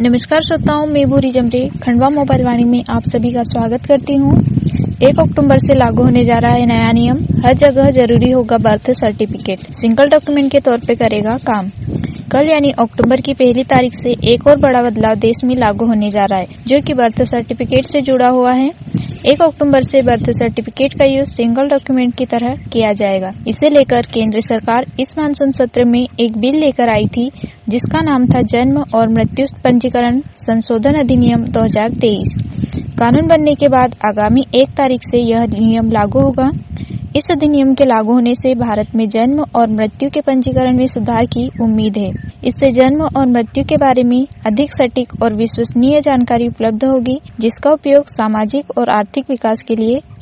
नमस्कार श्रोताओं, मैं भूरी जमरे खंडवा मोबाइल वाणी में आप सभी का स्वागत करती हूँ। 1 अक्टूबर से लागू होने जा रहा है नया नियम। हर जगह जरूरी होगा बर्थ सर्टिफिकेट, सिंगल डॉक्यूमेंट के तौर पे करेगा काम। कल यानी अक्टूबर की पहली तारीख से एक और बड़ा बदलाव देश में लागू होने जा रहा है, जो कि बर्थ सर्टिफिकेट से जुड़ा हुआ है। 1 अक्टूबर से बर्थ सर्टिफिकेट का यूज सिंगल डॉक्यूमेंट की तरह किया जाएगा। इसे लेकर केंद्र सरकार इस मानसून सत्र में एक बिल लेकर आई थी, जिसका नाम था जन्म और मृत्यु पंजीकरण संशोधन अधिनियम 2023। कानून बनने के बाद आगामी 1 तारीख से यह नियम लागू होगा। इस अधिनियम के लागू होने से भारत में जन्म और मृत्यु के पंजीकरण में सुधार की उम्मीद है। इससे जन्म और मृत्यु के बारे में अधिक सटीक और विश्वसनीय जानकारी उपलब्ध होगी, जिसका उपयोग सामाजिक और आर्थिक विकास के लिए